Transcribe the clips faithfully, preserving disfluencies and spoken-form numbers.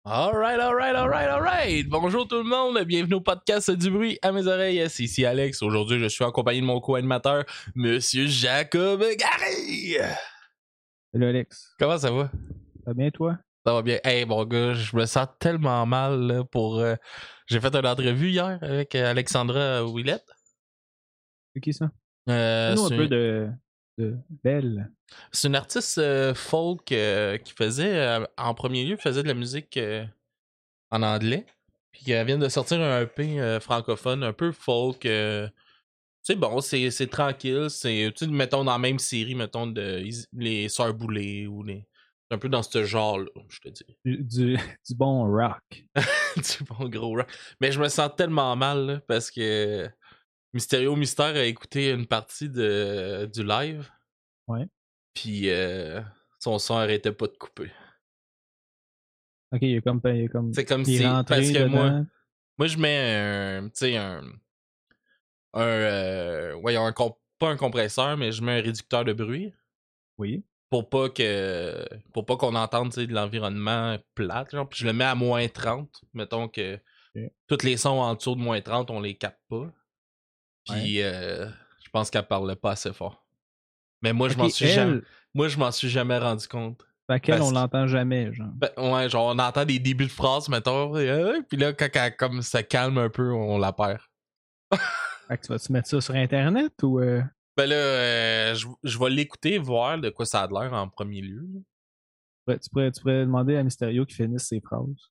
Alright, alright, alright, alright! Bonjour tout le monde, bienvenue au podcast du bruit à mes oreilles. C'est ici Alex. Aujourd'hui, je suis en compagnie de mon co-animateur, Monsieur Jacob Gary. Salut Alex. Comment ça va? Ça va bien toi? Ça va bien. Hey mon gars, je me sens tellement mal là, pour... Euh... J'ai fait une entrevue hier avec Alexandra Ouellette. C'est qui ça? Euh, Nous un c'est... peu de, de Belle. C'est une artiste euh, folk euh, qui faisait, euh, en premier lieu, faisait de la musique euh, en anglais. Puis elle vient de sortir un E P euh, francophone, un peu folk. Euh, c'est bon, c'est, c'est tranquille. C'est, tu sais, mettons, dans la même série, mettons, de Is- les Sœurs Boulay ou les. C'est un peu dans ce genre-là, je te dis. Du, du, du bon rock. Du bon gros rock. Mais je me sens tellement mal, là, parce que Mysterio Mystère a écouté une partie de, du live. Ouais. Puis euh, son son arrêtait pas de couper. Ok, il est comme, il est comme C'est comme il est si. rentré Parce que dedans. moi, moi, je mets un. Tu sais, un. un euh, ouais, un comp- pas un compresseur, mais je mets un réducteur de bruit. Oui. Pour pas que. Pour pas qu'on entende, tu sais, de l'environnement plate. Genre. Puis je le mets à moins trente. Mettons que. Ok. Tous les sons en dessous de moins trente, on les capte pas. Puis Ouais. euh, je pense qu'elle parlait pas assez fort. Mais moi, je Ok, m'en suis elle, jamais. Moi, je m'en suis jamais rendu compte. laquelle on Parce que. l'entend jamais, genre. Ben, ouais, genre, on entend des débuts de phrases, mettons, et, euh, puis là, quand elle comme ça calme un peu, on la perd. Fait que tu vas-tu mettre ça sur Internet ou. Euh... Ben là, euh, je, je vais l'écouter, voir de quoi ça a l'air en premier lieu. Ouais, tu, pourrais, tu pourrais demander à Mysterio qu'il finisse ses phrases.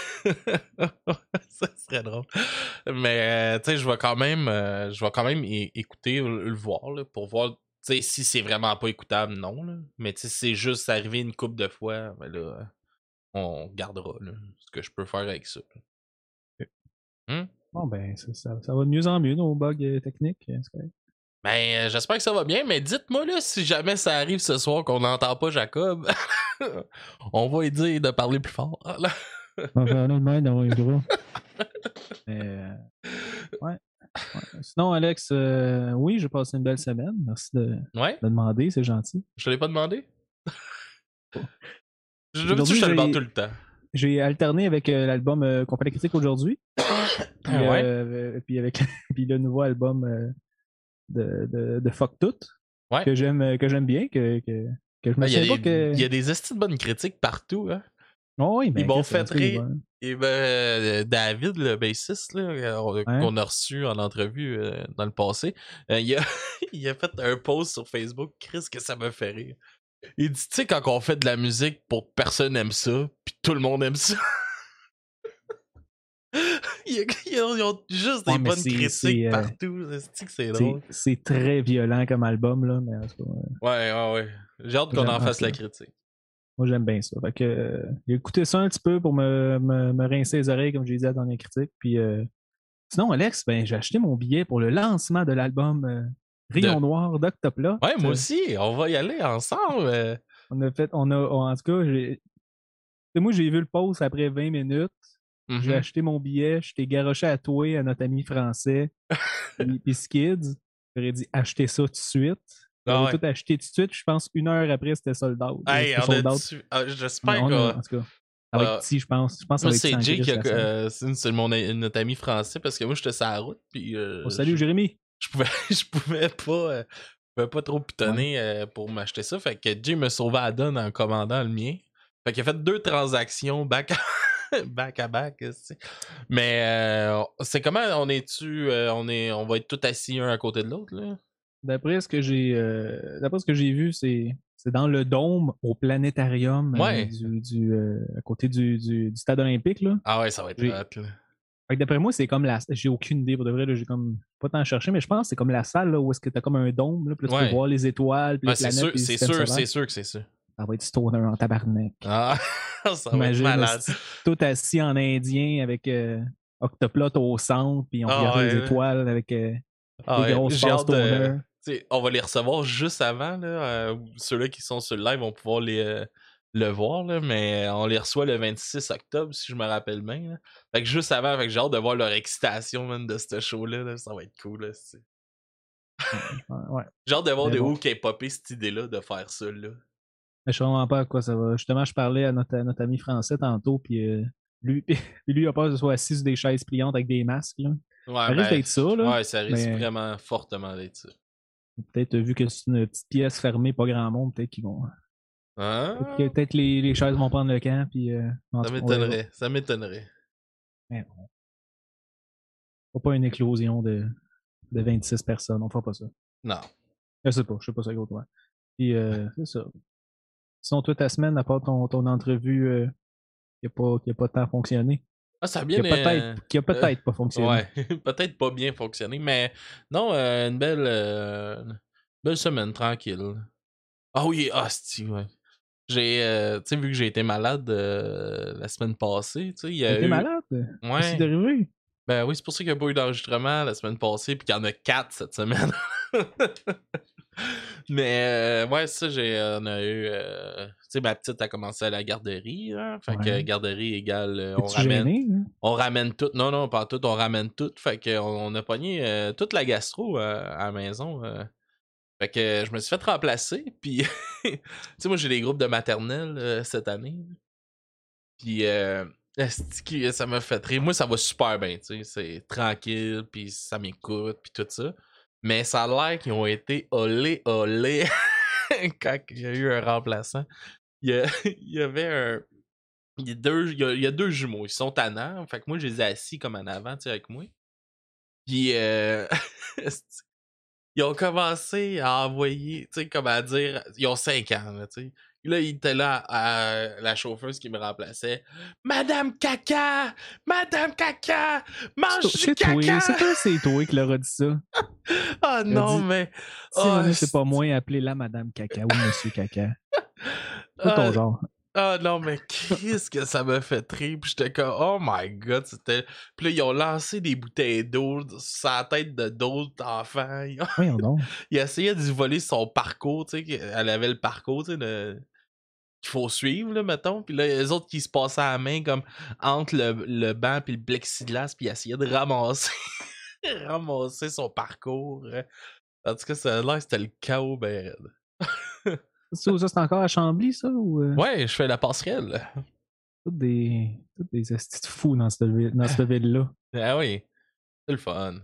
Ça serait drôle. Mais, euh, tu sais, je vais quand même, euh, je vais quand même é- écouter, le, le voir, là, pour voir, tu sais, si c'est vraiment pas écoutable, non, là. Mais tu sais, si c'est juste arrivé une couple de fois, ben là, on gardera, là, ce que je peux faire avec ça. Ok. Hmm? Bon, ben, ça, ça, ça va de mieux en mieux, nos bugs euh, techniques. euh, c'est correct. Ben, euh, j'espère que ça va bien, mais dites-moi là si jamais ça arrive ce soir qu'on n'entend pas Jacob, on va lui dire de parler plus fort. Là. On va faire notre main dans le gros. Mais, euh, ouais. Ouais. Sinon, Alex, euh, oui, j'ai passé une belle semaine. Merci de, Ouais, de demander, c'est gentil. je te l'ai pas demandé. Bon. Je je Aujourd'hui, je te le demande j'ai tout le temps. j'ai alterné avec euh, l'album euh, qu'on fait la critique aujourd'hui, puis, Ah ouais, euh, puis avec puis le nouveau album euh, de, de, de Fuck Tout, ouais. que j'aime euh, que j'aime bien, que, que, que je me Il y a souviens pas des, que. il y a des estis de bonnes critiques partout. Hein. Oh oui, Ils ben, m'ont Chris, fait c'est des rire. bonnes. Et ben, euh, David, le bassiste, là, euh, Hein? qu'on a reçu en entrevue euh, dans le passé, euh, il, a, il a fait un post sur Facebook. Chris, que ça me fait rire. Il dit, tu sais, quand on fait de la musique pour personne aime ça, puis tout le monde aime ça. ils, ils ont, ils ont juste des Ouais, mais bonnes c'est critiques c'est euh, partout. C'est que c'est c'est drôle. c'est très violent comme album, là, mais en tout cas, euh, Ouais, ouais, ouais. J'ai hâte qu'on j'aime- en en fasse tout la cas, critique. moi j'aime bien ça. Fait que euh, j'ai écouté ça un petit peu pour me, me, me rincer les oreilles, comme j'ai dit à la dernière critique, puis euh, sinon, Alex, ben, j'ai acheté mon billet pour le lancement de l'album euh, De... Rayon Noir d'Octoplot. Ouais, moi Euh, aussi, on va y aller ensemble. euh. On a fait, on a, en tout cas, j'ai, moi, j'ai vu le post après vingt minutes. J'ai Mhm. acheté mon billet, j'étais garoché à toi, à notre ami français, puis, puis Skids. J'aurais dit acheter ça tout de suite. Ah J'avais ouais. tout acheté tout de suite. Je pense une heure après, c'était sold out. Euh, Hey, C'était on a sold out. dessus. Ah, On a, j'espère on a- qu'on. en tout cas, ça va être euh, petit, je pense. Je pense que ça Moi, va être c'est sans Jay qui crise, a. la salle. euh, c'est c'est mon, notre ami français parce que moi, j'étais sur la route. Puis Oh, euh, salut, je, Jérémy. je pouvais, je pouvais pas. euh, je pouvais pas trop Ouais. pitonner euh, pour m'acheter ça. Fait que Jay me sauvait à la donne en commandant le mien. Fait qu'il a fait deux transactions back à back. À back tu Mais euh, c'est comment on est-tu. euh, on, est, on va être tous assis un à côté de l'autre, là? D'après ce que j'ai euh, d'après ce que j'ai vu, c'est c'est dans le dôme au planétarium euh, Ouais. du, du euh, à côté du, du, du stade olympique là. Ah ouais, ça va être J'ai hot, là. Fait que d'après moi, c'est comme la j'ai aucune idée pour de vrai là, j'ai comme pas tant cherché, mais je pense que c'est comme la salle là, où est-ce que t'as comme un dôme là, puis là, tu peux Ouais. voir les étoiles, puis les Ouais, c'est planètes, sûr, puis les c'est systèmes sûr, solaires. c'est sûr que c'est ça. Ça va être stoner en tabarnak. Ah, ça va être Imagine malade. esti, tout assis en indien avec euh, Octoplot au centre, puis on Ah regarde les ouais. étoiles avec euh, Ah des ouais. grosses J'ai phases hâte de. stoner. Tu sais, on va les recevoir juste avant, là. Euh, ceux-là qui sont sur le live vont pouvoir les, euh, le voir, là. Mais on les reçoit le vingt-six octobre, si je me rappelle bien, là. Fait que juste avant, fait que j'ai hâte de voir leur excitation, man, de ce show-là, là. Ça va être cool, là. c'est- Ouais, ouais. J'ai hâte de voir Mais de bon. où qu'est popé cette idée-là de faire ça, là. Mais je sais vraiment pas à quoi ça va. Justement, je parlais à notre, à notre ami français tantôt, puis euh, Lui, lui, il a peur que ce soit assis sur des chaises pliantes avec des masques. Là. Ouais, Ça risque ben, d'être ça, là. ouais, ça risque Mais vraiment fortement d'être ça. peut-être vu que c'est une petite pièce fermée, pas grand monde, peut-être qu'ils vont. Peut-être que Ah, peut-être les, les chaises vont prendre le camp, puis euh, en ça tout cas, on verra. m'étonnerait, ça m'étonnerait. Mais on fera pas une éclosion de, de vingt-six personnes, on fera pas ça. Non. Je sais pas, je sais pas ça, gros, toi. Puis euh, c'est ça. Sinon, toute ta semaine, à part ton, ton entrevue euh, qui n'a pas, qui a pas tant fonctionné, Ah, ça a qui bien. a peut-être euh, qui a euh, peut-être pas fonctionné. ouais, peut-être pas bien fonctionné, mais non, euh, une belle, euh, belle semaine tranquille. Ah oui, ah, c'ti, ouais. J'ai, euh, tu sais, vu que j'ai été malade euh, la semaine passée, tu sais, il y T'as a été eu. malade? Qu'est-ce qui est Ouais. arrivé? Ben oui, c'est pour ça qu'il n'y a pas eu d'enregistrement la semaine passée, puis qu'il y en a quatre cette semaine. Mais euh, ouais, ça, j'ai, on a eu. euh, tu sais, ma petite a commencé à la garderie, hein, fait que Ouais. garderie égale, euh, on Es-tu ramène. gêné? Hein? On ramène tout. Non, non, pas tout, on ramène tout. Fait que on, on a pogné euh, toute la gastro euh, à la maison. euh. Fait que euh, je me suis fait remplacer, puis. Tu sais, moi, j'ai des groupes de maternelle euh, cette année. Puis, euh, esti, ça m'a fait rire. Moi, ça va super bien, tu sais. C'est tranquille, puis ça m'écoute, puis tout ça. Mais ça a l'air qu'ils ont été olé, olé quand il y a eu un remplaçant. Il y, a- il y avait un. Il y, a deux, il, y a, il y a deux jumeaux. Ils sont tannants. Fait que moi, je les ai assis comme en avant, tu sais, avec moi. Puis, euh, esti, ils ont commencé à envoyer, tu sais, comme à dire, ils ont cinq ans, là, tu sais. Là, il était là, à la chauffeuse qui me remplaçait. Madame Caca! Madame Caca! C'est toi, Mange du c'est toi, c'est caca! toi, c'est toi qui leur a dit ça. Ah Il a non, dit, mais. si Oh, jamais c'est pas moi, appelez-la Madame Caca ou Monsieur Caca. C'est pas ton ah, genre. ah non, mais qu'est-ce que ça m'a fait rire. Puis j'étais comme, oh my god, c'était. Puis là, ils ont lancé des bouteilles d'eau sur la tête de d'autres enfants. Ils ont, Voyons donc. ils essayaient de lui voler son parcours, tu sais. Elle avait le parcours, tu sais, de- qu'il faut suivre, là, mettons. Puis là, les autres qui se passaient à la main, comme entre le, le banc puis le plexiglas, puis ils essayaient de ramasser, ramasser son parcours. En tout cas, ça a l'air que c'était le chaos, ben raide. Ça, ça c'est encore à Chambly, ça? Ou euh, Ouais, je fais la passerelle. toutes des, toutes des estis de fous dans cette, ville- dans cette ville-là? Ah oui, c'est le fun.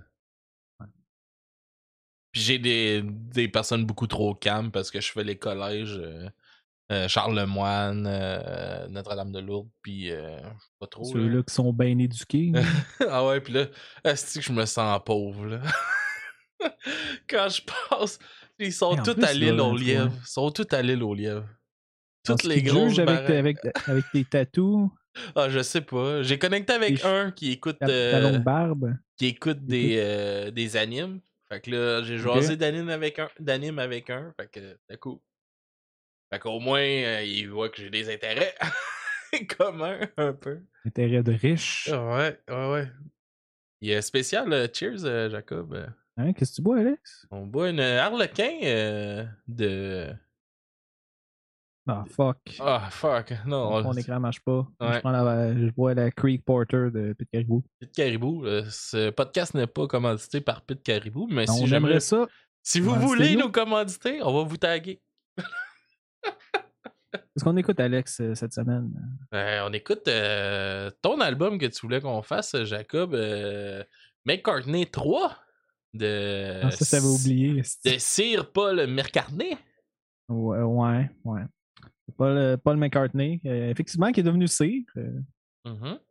Puis j'ai des, des personnes beaucoup trop calmes parce que je fais les collèges euh, euh, Charlemagne, euh, Notre-Dame-de-Lourdes, puis euh, pas trop là. Ceux-là qui sont bien éduqués. Là. Ah ouais, puis là, est-ce que je me sens pauvre là? Quand je passe, ils sont Hey, en tous plus, à là, l'île en aux tout cas, lièvres. Ils sont tous à l'île aux lièvres. Toutes penses qu'ils les te jugent grosses avec, baraques. avec, avec tes tatous, Ah, je sais pas. J'ai connecté tes avec ch- un qui écoute ta, ta euh, longue barbe? qui écoute Écoute, des, euh, des animes. Fait que là, j'ai OK. jasé d'anime avec un, d'anime avec un. Fait que c'est cool. Fait qu'au moins, euh, il voit que j'ai des intérêts communs un peu. Intérêt de riche. Ouais, ouais, ouais. Il est spécial, euh, cheers, euh, Jacob. Euh, Hein, qu'est-ce que tu bois, Alex? On boit une harlequin euh, de. Ah, fuck. Ah, fuck. Mon, Non, mon c'est- écran marche pas. Je ouais. prends la, je bois la Creek Porter de Pete Caribou. Pit Caribou. euh, ce podcast n'est pas commandité par Pit Caribou, mais si On aimerait j'aimerais. ça. Si vous voulez Commanditez-nous. nous commanditer, on va vous taguer. Qu'est-ce qu'on écoute, Alex, euh, cette semaine? Euh, on écoute euh, ton album que tu voulais qu'on fasse, Jacob. Euh, McCartney trois de, Ah, ça, je t'avais oublié. de Sir Paul McCartney. Ouais, ouais. ouais. Paul, Paul McCartney, euh, effectivement, qui est devenu Sir. Euh, Mhm.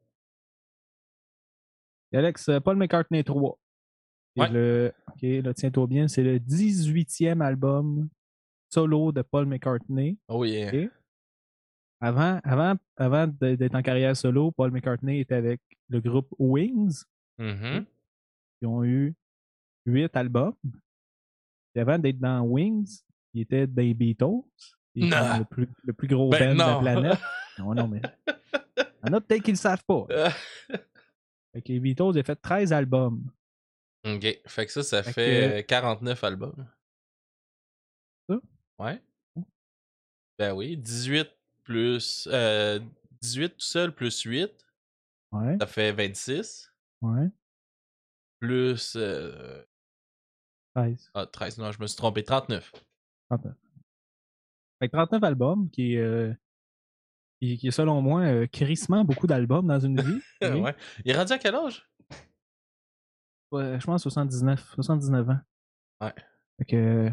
Alex, euh, Paul McCartney trois. Et Ouais. le, ok, là, tiens-toi bien, c'est le dix-huitième album solo de Paul McCartney. Oh yeah. ok? Avant, avant, avant d'être en carrière solo, Paul McCartney était avec le groupe Wings. Mhm. ok? Ils ont eu huit albums. Puis avant d'être dans Wings, il était dans les Beatles, qui est comme Non. le plus, le plus gros Ben band de la non. planète. Non, non, mais il y en a peut-être qui ne le savent pas. Fait que les Beatles, ils ont fait treize albums. Ok. Fait que ça, ça Fait fait que, euh, quarante-neuf albums. ça, Ouais. Ben oui. dix-huit plus. Euh, dix-huit tout seul plus huit. ouais, Ça fait vingt-six. ouais, Plus. Euh, treize. ah, treize. Non, je me suis trompé. trente-neuf. trente-neuf. Fait que trente-neuf albums, qui est, euh, Qui, qui est, selon moi, euh, crissement beaucoup d'albums dans une vie. Okay? Ouais. Il est rendu à quel âge? Ouais, je pense soixante-dix-neuf, soixante-dix-neuf ans. Ouais. Fait que.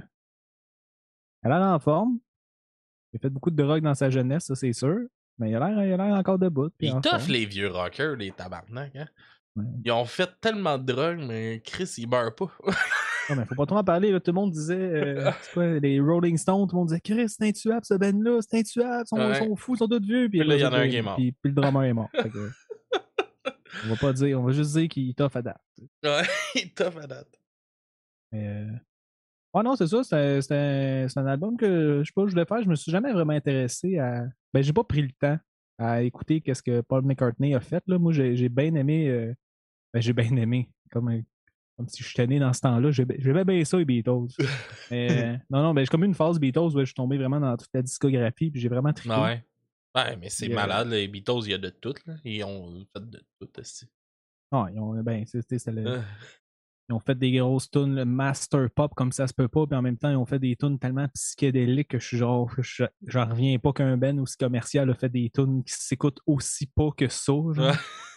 Elle a l'air en forme. Il a fait beaucoup de drogue dans sa jeunesse, ça c'est sûr. Mais il a l'air, il a l'air encore debout. Puis Ils en toffent forme. les vieux rockers, les tabarnak. Hein? Ouais. Ils ont fait tellement de drogue, mais Chris, il meurt pas. Non, mais faut pas trop en parler. Là. Tout le monde disait, euh, c'est quoi, les Rolling Stones, tout le monde disait, Chris, c'est intuable, ce band-là, c'est intuable, ils sont, Ouais. sont fous, ils sont tous vieux. Puis, Puis là, il y en a un qui est mort. Puis, puis le drummer est mort. Fait que, on va pas dire, on va juste dire qu'il toffe à date. Ouais, il toffe à date. Mais, euh... ouais, non, c'est ça, c'est un, c'est un, c'est un album que je sais pas, je voulais faire. Je me suis jamais vraiment intéressé à. Ben, j'ai pas pris le temps à écouter qu'est-ce que Paul McCartney a fait. Là. Moi, j'ai, j'ai bien aimé. Euh... Ben, j'ai bien aimé. Comme un Comme si je suis né dans ce temps-là. J'aimais bien ça, les Beatles. Mais, non, non, ben, j'ai comme eu une phase Beatles où je suis tombé vraiment dans toute la discographie puis j'ai vraiment trippé. Ah ouais. Ouais, mais c'est Puis, euh, malade, les Beatles, il y a de tout. Là. Ils ont fait de tout aussi. Ah, ils ont, ben, c'est, c'est, c'est le- ils ont fait des grosses tunes, le master pop comme ça se peut pas, puis en même temps, ils ont fait des tunes tellement psychédéliques que je suis genre, je, j'en reviens pas qu'un Ben aussi commercial a fait des tunes qui s'écoutent aussi pas que ça. Genre.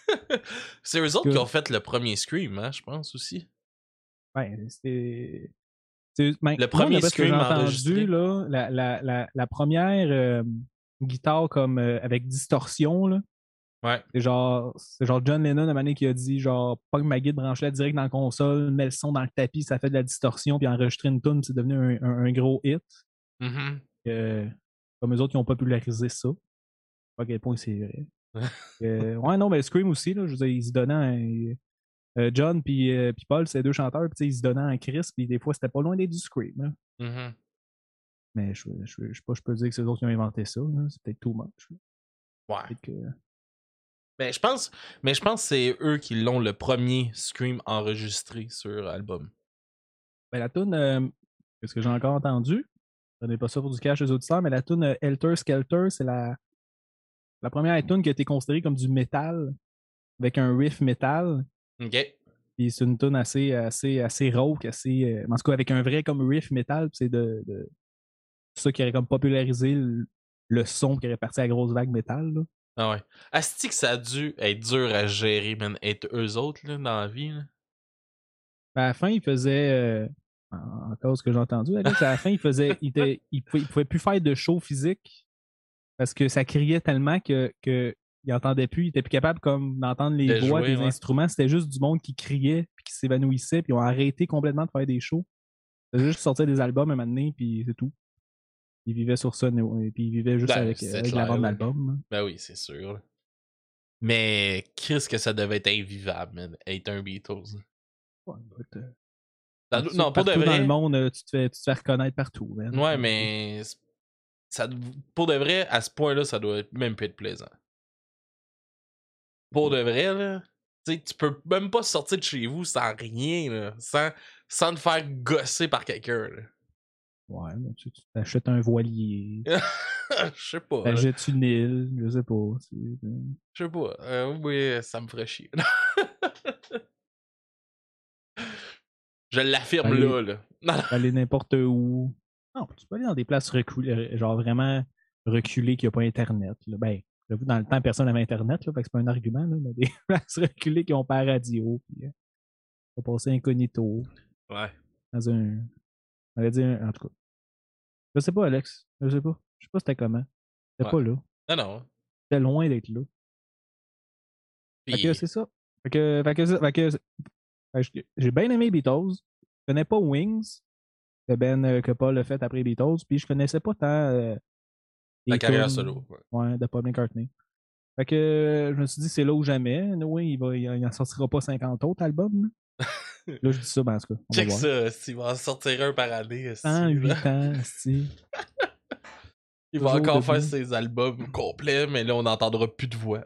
C'est eux autres Que- qui ont fait le premier Scream, hein, je pense aussi. Ouais, c'est. c'est- ben, Le moi, premier d'après ce que j'ai Scream entendu, enregistré. là, la, la, la, la première euh, guitare comme euh, avec distorsion, là, Ouais. c'est genre, c'est genre John Lennon, à un moment donné, qui a dit genre, pogne ma guide, branche-la direct dans la console, mets le son dans le tapis, ça fait de la distorsion, puis enregistrer une tune, c'est devenu un, un, un gros hit. Mm-hmm. Euh, comme eux autres, ils ont popularisé ça. Pas à quel point c'est vrai. Euh, ouais, non, mais Scream aussi, là, je veux dire, ils se donnaient un- euh, John puis euh, puis Paul, c'est deux chanteurs, puis ils se donnaient un Chris, puis des fois, c'était pas loin d'être du Scream. Là. Mm-hmm. Mais je, je, je, je sais pas, je peux dire que c'est eux autres qui ont inventé ça. Là. C'est peut-être too much. Ouais. Peut-être que... Mais je pense, mais je pense que c'est eux qui l'ont le premier Scream enregistré sur album. Ben, la tune, euh, ce que j'ai encore entendu, je n'ai pas ça pour du cash aux auditeurs, mais la tune euh, Helter Skelter, c'est la, la première tune qui a été considérée comme du métal, avec un riff métal. OK. Puis c'est une tune assez, assez, assez rauque, assez. Euh, en tout cas, avec un vrai comme riff métal, c'est de, de ça qui aurait comme popularisé le, le son qui aurait parti à la grosse vague métal. Là. Ah ouais. Asti que ça a dû être dur à gérer, man, être eux autres là, dans la vie. Là. À la fin, il faisait. Euh, en cause que j'ai entendu, Alex, à la fin, il faisait. Il, était, il, pouvait, il pouvait plus faire de show physique parce que ça criait tellement que, que il entendait plus, il était plus capable comme d'entendre les De voix jouer, des ouais. instruments. C'était juste du monde qui criait puis qui s'évanouissait, puis ils ont arrêté complètement de faire des shows. Ils faisaient juste sortir des albums un moment donné, puis c'est tout. Ils vivaient sur ça, et puis ils vivaient juste Ben, avec, c'est avec clair, la vente là. d'albums. Ben oui, c'est sûr. Là. Mais qu'est-ce que ça devait être invivable, man, être un Beatles. Ouais, écoute, euh, Ça quand doit- tu sais que non, pour de partout dans le vrai. monde, euh, tu te fais, tu te fais reconnaître partout. Man. Ouais, C'est- mais ça, pour de vrai, à ce point-là, ça doit même plus être plaisant. Pour de vrai, là, tu sais, tu peux même pas sortir de chez vous sans rien, là, sans, sans te faire gosser par quelqu'un. là. Ouais, mais tu tu t'achètes un voilier, Je sais pas. là. t'achètes une île, je sais pas. c'est- euh, Je sais pas. Euh, oui, ça me ferait chier. Je l'affirme Aller, là, là. Non, non. aller n'importe où. Non, tu peux aller dans des places reculées, genre vraiment reculées qui n'ont pas Internet. Là. Ben, j'avoue, dans le temps, personne n'avait Internet, là, fait que c'est pas un argument, là, mais des places reculées qui n'ont pas la radio, puis euh, on va passer incognito Ouais. dans un. On va dire, en tout cas. Je sais pas, Alex. Je sais pas. Je sais pas c'était comment. C'était Ouais. pas là. Non, non. C'était loin d'être là. Fait que Puis, c'est ça. Fait que, fait que, fait que, fait que j'ai j'ai bien aimé Beatles. Je connais pas Wings, que Ben euh, que Paul a fait après Beatles, puis je connaissais pas tant euh, la les carrière tunes solo. Ouais. ouais, de Paul McCartney. Fait que euh, je me suis dit c'est là ou jamais. Oui, il va, il, il en sortira pas cinquante autres albums. Là, là je dis ça, ben en tout cas, on va Check voir. ça, s'il va en sortir un par année. cent huit huit ans, si. Il va Toujours encore debout. faire ses albums complets, mais là, on n'entendra plus de voix.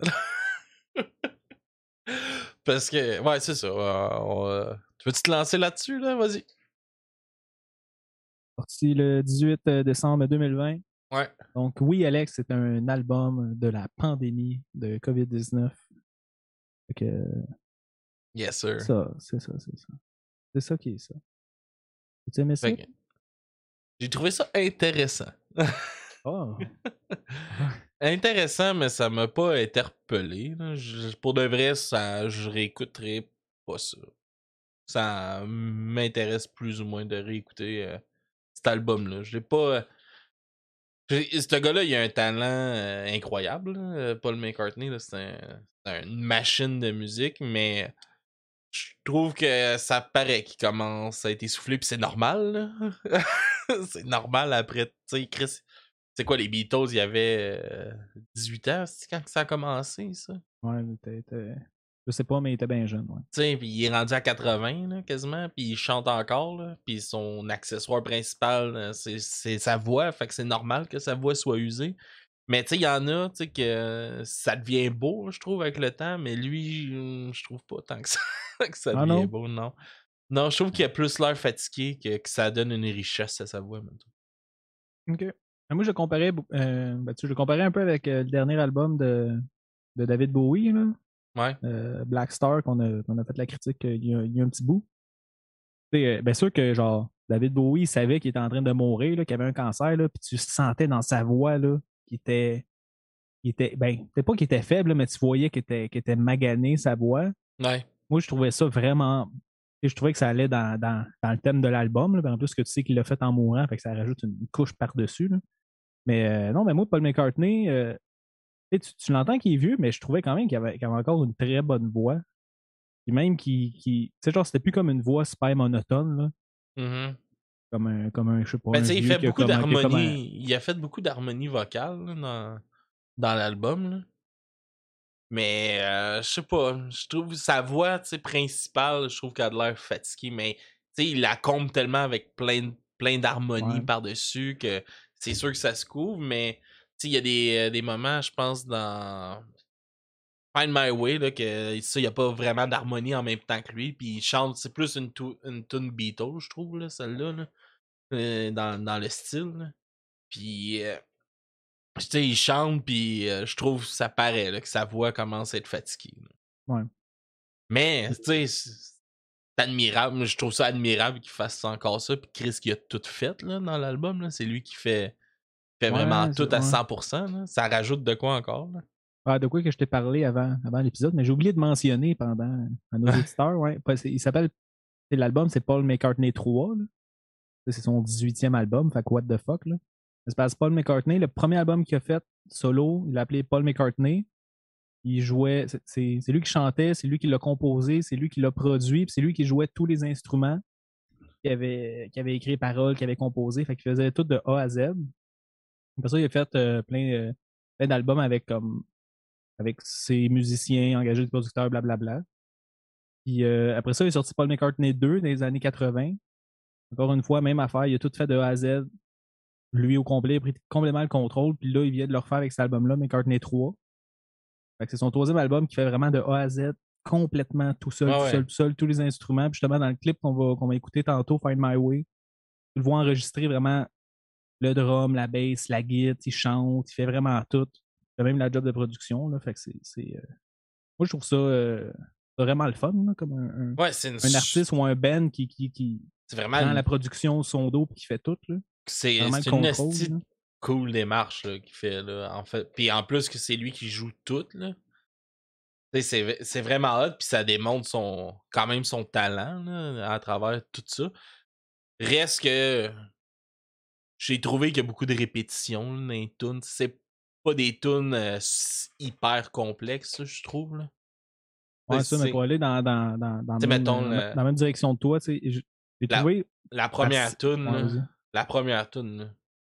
Parce que, ouais, c'est ça. euh, on, euh, Tu veux-tu te lancer là-dessus, là? Vas-y. Sorti le dix-huit décembre deux mille vingt. Ouais. Donc oui, Alex, c'est un album de la pandémie de covid dix-neuf. Fait que Yes, sir. ça, c'est ça, c'est ça. C'est ça qui est ça. Tu aimé ça? Fait que, j'ai trouvé ça intéressant. Oh. intéressant, mais ça m'a pas interpellé. Là. Je- pour de vrai, ça, je réécouterai pas ça. Ça m'intéresse plus ou moins de réécouter euh, cet album-là. Je l'ai pas. euh, j'ai- Ce gars-là, il a un talent euh, incroyable. Là. Euh, Paul McCartney, là, c'est un- c'est une machine de musique, mais je trouve que ça paraît qu'il commence à être essoufflé, puis c'est normal. Là. C'est normal après, tu sais, Chris. C'est quoi, les Beatles, il y avait euh, dix-huit ans, c'est quand que ça a commencé, ça? Ouais, t'es- t'es- je sais pas, mais il était bien jeune. Ouais. Tu sais, puis il est rendu à quatre-vingts, là, quasiment, puis il chante encore, là, puis son accessoire principal, euh, c'est c'est sa voix, fait que c'est normal que sa voix soit usée. Mais tu sais, il y en a, tu sais, que ça devient beau, je trouve, avec le temps, mais lui, hum, je trouve pas tant que ça, que ça Ah devient non? beau, non. Non, je trouve qu'il a plus l'air fatigué que, que ça donne une richesse à sa voix, maintenant. Ok. Ah, moi, je comparais, beau- euh, ben, tu sais, je comparais un peu avec euh, le dernier album de, de David Bowie, là, Ouais, euh, Black Star, qu'on a, qu'on a fait la critique euh, il y a, il y a un petit bout. Tu sais, euh, bien sûr que genre David Bowie il savait qu'il était en train de mourir, là, qu'il avait un cancer, là, puis tu sentais dans sa voix là, qu'il était, qu'il était, ben, peut-être pas qu'il était faible, là, mais tu voyais qu'il était, qu'il était magané sa voix. ouais, Moi, je trouvais ça vraiment. Et je trouvais que ça allait dans, dans, dans le thème de l'album. Là. En plus, que tu sais qu'il l'a fait en mourant, fait que ça rajoute une couche par-dessus. Là. Mais euh, non, mais moi, Paul McCartney, euh, tu, sais, tu tu l'entends qu'il est vieux, mais je trouvais quand même qu'il avait, qu'il avait encore une très bonne voix. Puis même qui. Qui tu sais, genre, c'était plus comme une voix super monotone, là. mhm. Comme un, comme un, je sais pas, Ben, tu un sais, il vieux fait qui a beaucoup comme, un- qui a comme un. d'harmonie. Il a fait beaucoup d'harmonie vocale là, dans, dans l'album. Là. Mais euh, je sais pas. Je trouve sa voix tu sais, principale, je trouve qu'elle a de l'air fatiguée. Mais tu sais, il la comble tellement avec plein, de- plein d'harmonies Ouais. par-dessus que c'est sûr que ça se couvre. Mais tu sais, il y a des, euh, des moments, je pense, dans Find My Way, là, que ça, il n'y a pas vraiment d'harmonie en même temps que lui. Puis il chante, c'est plus une, tou- une tune Beatles, je trouve, là, celle-là, là, euh, dans, dans le style. Là. Puis, euh, tu sais, il chante, puis euh, je trouve que ça paraît, là, que sa voix commence à être fatiguée. Là. Ouais. Mais, tu sais, c'est c'est admirable. Je trouve ça admirable qu'il fasse encore ça. Puis Chris, qui a tout fait là, dans l'album, là, c'est lui qui fait, fait vraiment Ouais, tout c'est- à ouais. cent pour cent. Là. Ça rajoute de quoi encore. Là. Ah, de quoi que je t'ai parlé avant, avant l'épisode, mais j'ai oublié de mentionner pendant à nos auditeurs. Ouais. Pas- c'est- Il s'appelle. L'album, c'est Paul McCartney trois. Là. Ça, c'est son dix-huitième album, fait que what the fuck, là. C'est parce que Paul McCartney, le premier album qu'il a fait solo, il l'a appelé Paul McCartney. Il jouait, c'est c'est- c'est lui qui chantait, c'est lui qui l'a composé, c'est lui qui l'a produit, puis c'est lui qui jouait tous les instruments, qui avait, qui avait écrit les paroles, qui avait composé, fait qu'il faisait tout de A à Z. Après ça, il a fait euh, plein, euh, plein d'albums avec comme avec ses musiciens, engagés de producteurs, blablabla. Puis euh, après ça, il est sorti Paul McCartney deux dans les années quatre-vingts. Encore une fois, même affaire, il a tout fait de A à Z. Lui au complet, il a pris complètement le contrôle. Puis là, il vient de le refaire avec cet album-là, McCartney trois. Fait que c'est son troisième album qui fait vraiment de A à Z, complètement tout seul, Ouais, tout ouais. seul, tout seul, tous les instruments. Puis justement, dans le clip qu'on va, qu'on va écouter tantôt, Find My Way, tu le vois enregistrer vraiment le drum, la bass, la guitare, il chante, il fait vraiment tout. Il fait même la job de production. Là, fait que c'est, c'est, euh, moi, je trouve ça euh, vraiment le fun, là, comme un, un, Ouais, c'est une. un artiste ou un band qui, qui, qui C'est vraiment prend la une. production, son dos, puis qui fait tout. Là. C'est Vraiment le c'est une contrôle. esti Là. cool démarche là, qu'il fait, là, en fait. Puis en plus que c'est lui qui joue tout, là. Tu sais, C'est c'est vraiment hot, puis ça démontre son quand même son talent là, à travers tout ça. Reste que j'ai trouvé qu'il y a beaucoup de répétitions là, dans les tunes. C'est pas des tunes euh, s- hyper complexes, là, je trouve. Là. Tu Ouais, sais, ça, mais pour c'est- aller dans, dans, dans, dans, tu sais, même, mettons, dans, la, le- dans la même direction de toi, tu sais, j'ai j'ai la, trouvé. la la- première tune, Ouais, là, vas-y. la première tune, là.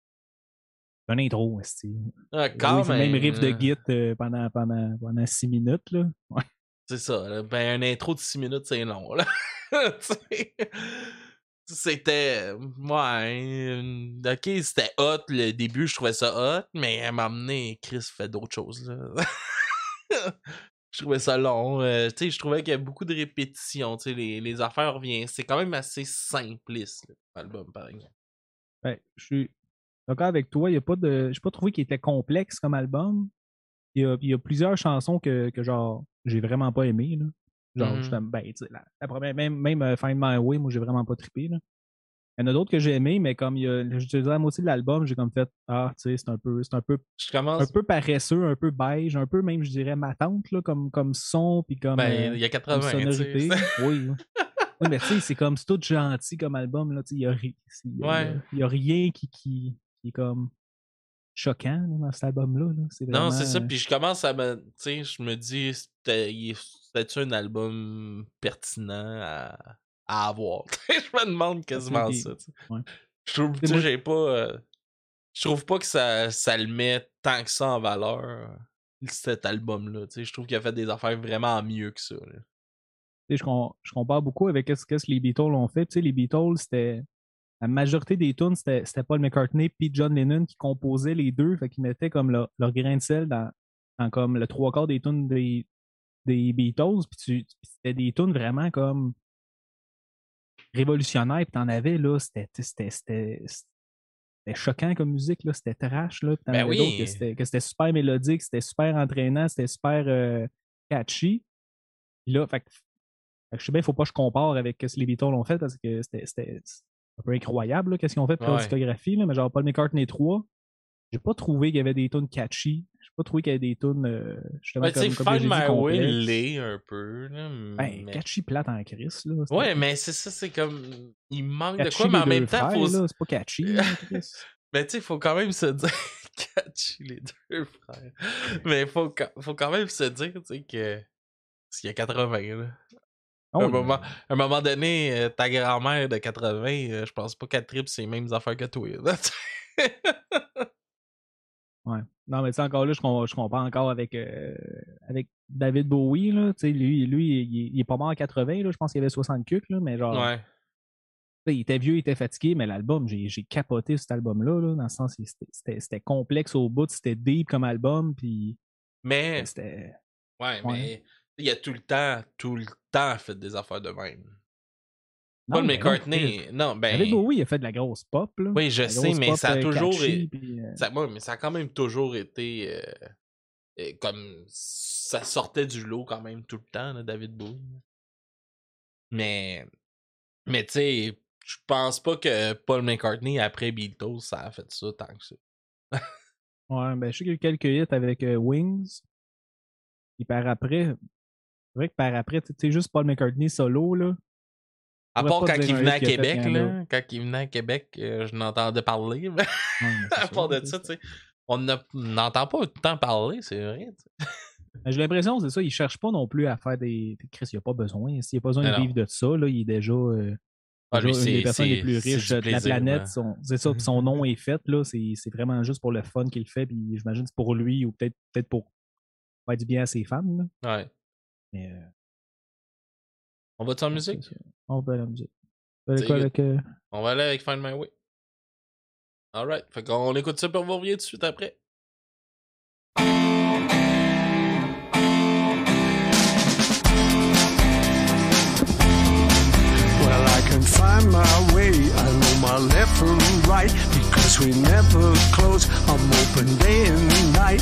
Un intro, esti. Ah, Oui, quand c'est le même même, riff de là. Git euh, pendant, pendant, pendant six minutes, là. Ouais. C'est ça. Là. Ben, un intro de six minutes, c'est long. Là. Tu sais, c'était. Ouais. une- Ok, c'était hot. Le début, je trouvais ça hot, mais à m'amener, Chris fait d'autres choses. Là. Je trouvais ça long. euh, tu sais, je trouvais qu'il y a beaucoup de répétitions. Tu sais, les, les affaires reviennent. C'est quand même assez simpliste, là, l'album, par exemple. Ben, je suis d'accord avec toi. Il y a pas de. J'ai pas trouvé qu'il était complexe comme album. Il y a, il y a plusieurs chansons que, que genre, j'ai vraiment pas aimé, là. Genre, Mhm. justement, ben, tu sais, la, la première, même, même euh, Find My Way, moi, j'ai vraiment pas trippé, là. Il y en a d'autres que j'ai aimés, mais comme il y a, je te disais, la moitié de l'album, j'ai comme fait ah, tu sais, c'est un peu, c'est un peu, Je commence. un peu paresseux, un peu beige, un peu même, je dirais, matante, là, comme, comme son, puis comme, Ben, euh, il y a comme quatre-vingts, sonorité. tu sais. Oui, oui. Oui, mais tu sais, c'est comme, c'est tout gentil comme album, là, tu sais, il y a, ri- il y a- Ouais. il y a rien qui, qui, qui est comme choquant là, dans cet album-là. Là. C'est vraiment... Non, c'est ça. Puis je commence à me. Tu sais, je me dis, c'était- il- c'était-tu un album pertinent à, à avoir? Je me demande quasiment des- ça. tu sais. ouais. Je trouve, C'est tu sais, moi- j'ai pas. euh, je trouve pas que ça, ça le met tant que ça en valeur, cet album-là. Tu sais, je trouve qu'il a fait des affaires vraiment mieux que ça. là. Tu sais, Je, com- je compare beaucoup avec ce que les Beatles ont fait. Tu sais, les Beatles, c'était. La majorité des tunes, c'était c'était Paul McCartney puis John Lennon qui composaient les deux. Fait qu'ils mettaient comme leur, leur grain de sel dans, dans comme le trois quarts des tunes des, des Beatles. Puis tu- puis c'était des tunes vraiment comme révolutionnaires. Puis t'en avais, là, c'était c'était- c'était- c'était choquant comme musique, là. C'était trash, là. Puis t'en Ben avais oui. d'autres que c'était que c'était super mélodique, c'était super entraînant, c'était super euh, catchy. Puis là, fait que fait que je sais bien, il ne faut pas que je compare avec ce que les Beatles ont fait parce que c'était c'était un peu incroyable là, qu'est-ce qu'ils ont fait pour leur Ouais. discographie. Là, mais genre Paul McCartney trois, j'ai pas trouvé qu'il y avait des tunes catchy. J'ai pas trouvé qu'il y avait des tunes euh, justement Ben, tu sais, comme, comme Find j'ai dit, My Way complexes. l'est un peu. Là, Ben, mais... catchy plate en crise. Là. C'était- Ouais, mais c'est ça, c'est comme. Il manque de catchy quoi, mais les en même deux temps, frères, faut. là, c'est pas catchy. là, Chris. Mais tu sais, faut quand même se dire. Catchy les deux frères. Mais faut, ca- faut quand même se dire, tu sais, que. Parce qu'il y a quatre-vingts, là. Oh, un, mais- moment, à un moment donné, euh, ta grand-mère de quatre-vingts, euh, je pense pas qu'elle tripe ces mêmes affaires que toi. Là, Ouais. Non, mais tu sais, encore là, je, com- je compare encore avec, euh, avec David Bowie. Là. Tu sais, Lui, lui il, est- il est pas mort en quatre-vingts. Là. Je pense qu'il avait soixante cucs, là, mais genre. ouais. Tu sais, Il était vieux, il était fatigué, mais l'album, j'ai j'ai capoté cet album-là, là, dans le sens que c'était- c'était c'était complexe au bout, c'était deep comme album, puis Mais. c'était. Ouais, Ouais. mais. Il y a tout le temps, tout le temps fait des affaires de même. Non, Paul mais non, McCartney, Chris. non, ben. David Bowie, il a fait de la grosse pop, là. Oui, je La sais, grosse mais pop, ça a euh, toujours catchy, été- puis, euh, Ça, ouais, mais ça a quand même toujours été. euh, euh, comme. Ça sortait du lot quand même tout le temps, là, David Bowie. Mais. Mais tu sais, je pense pas que Paul McCartney, après Beatles, ça a fait ça tant que ça. Ouais, ben, je sais qu'il y a eu quelques hits avec euh, Wings. Et par après, c'est vrai que par après, tu sais, juste Paul McCartney solo, là. À Je part pourrais pas quand dire il un venait à hit qu'il a fait, Québec, il y en a. là. Quand il venait à Québec, euh, je n'entendais parler. Mais Ouais, mais c'est à sûr, part de tu sais, ça, tu sais, on n'a- on n'entend pas autant parler, c'est vrai. tu sais. Ben, J'ai l'impression, c'est ça, il cherche pas non plus à faire des. Chris, il a pas besoin. S'il a pas besoin Mais de non. vivre de ça, là, il est déjà, euh, Ah, déjà lui, une c'est- des personnes les c'est- plus c'est riches du de la plaisir, planète. là. Son- C'est ça, puis son nom est fait, là. C'est c'est vraiment juste pour le fun qu'il fait, puis j'imagine que c'est pour lui ou peut-être peut-être pour faire du bien à ses fans, là. Ouais. Mais, euh, On va-tu en musique? c'est ça. On va à la musique. Avec C'est quoi, good. avec, euh, On va aller avec Find My Way. Alright. Fait qu'on écoute ça puis on va revenir tout de suite après. Well, I can find my way. I know my left from right because we never close. I'm open day and night.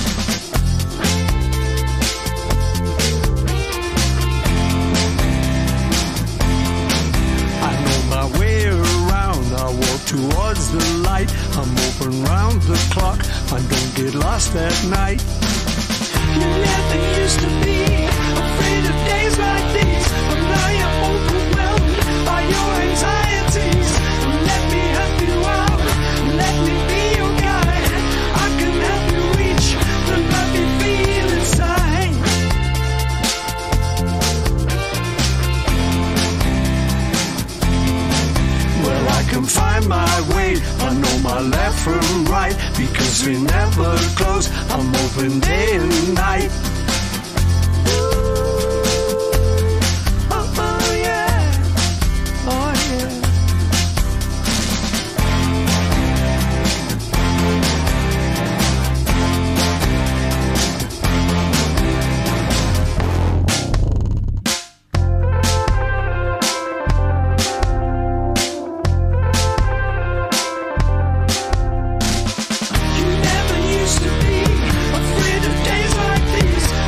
I know my way around. I walk towards the light. I'm open round the clock. I don't get lost at night. You never used to be afraid of days like these, but now you're overwhelmed by your anxieties. Let me help you out, let me be your guide. I can help you reach the love you feel inside. Well, I can find my way, I know my left from right, because we never close, I'm open day and night. Oh, oh yeah, oh yeah. You never used to be afraid of days like these,